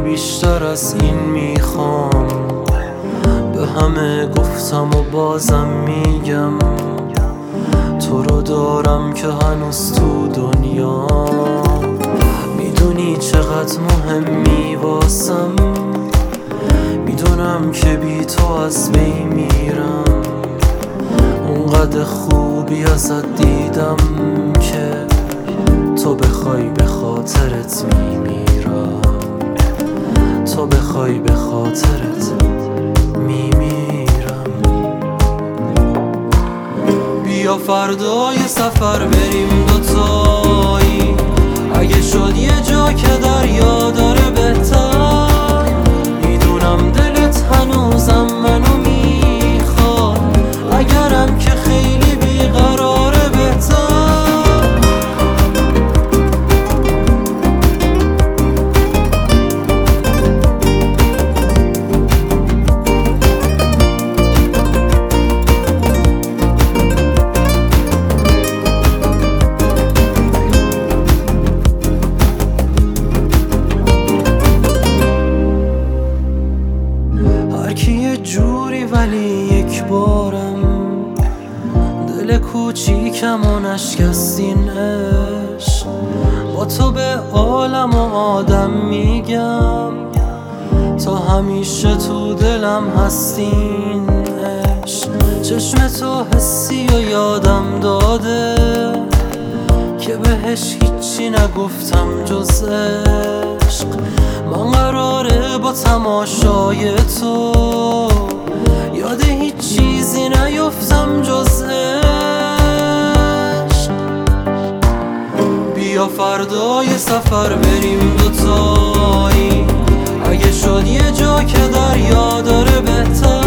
بیشتر از این میخوام. به همه گفتم و بازم میگم تو رو دارم که هنوز تو دنیا. میدونی چقدر مهمی واسم، میدونم که بی تو از بین میرم. اونقدر خوبی ازت دیدم که تو بخوای به خاطرت میمیرم. تو بخوای به خاطرت میمیرم. بیا فردا یه سفر بریم دوتایی، اگه شد یه جا که دریا داره بهتر. میدونم دلت هنوزم منو میخواد، اگرم که خیلی بیقراره بهتر. هرکی یه جوری ولی یک بارم، دل کوچیکم و نشکستین عشق. با تو به عالم و آدم میگم تا همیشه تو دلم هستین عشق. چشم تو حسی و یادم داده که بهش هیچی نگفتم جز عشق. من قراره با تماشای تو یاد هیچ چیزی نیفتم جز عشق. بیا فردا یه سفر بریم دوتایی، اگه شد یه جا که دریا داره بهتر.